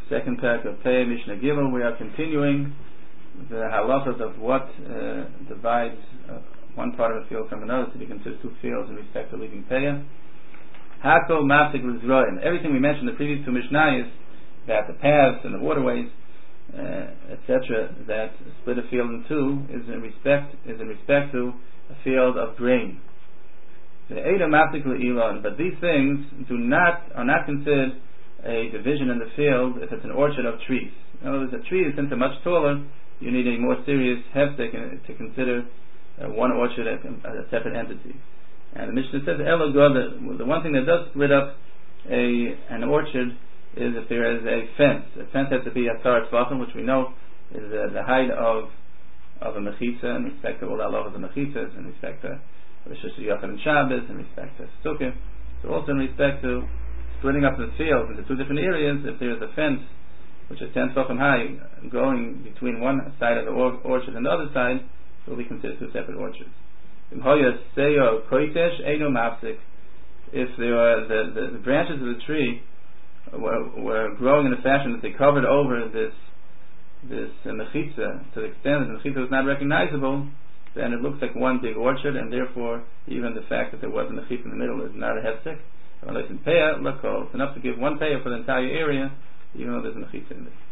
second parak of Pei Mishnah Gimel. We are continuing the halachas of what divides one part of a field from another to be considered two fields in respect to leaving Peah. Hakol Mafsik L'Zroim. Everything we mentioned in the previous two Mishnayos, that the paths and the waterways, etc., that split a field in two, is in respect to a field of grain. But these things are not considered a division in the field if it's an orchard of trees. In other words, a tree is since much taller, you need a more serious hefsek to consider one orchard a separate entity. And the Mishnah says, the one thing that does split up an orchard is if there is a fence. A fence has to be a tzar tzvachim, which we know is the height of a mechitza in respect to all the halachas of mechitzas, in respect to Rosh Hashanah and Shabbos, in respect to Sukkah. So also in respect to splitting up the field into two different areas, if there is a fence which is 10 tzvachim high going between one side of the orchard and the other side, it will be considered two separate orchards. If the branches of the tree were growing in a fashion that they covered over this mechitza to the extent that the mechitza was not recognizable, then it looks like one big orchard, and therefore even the fact that there was a mechitza in the middle is not a hefsek. Unless in Peah, it's enough to give one Peah for the entire area, even though there's a mechitza in there.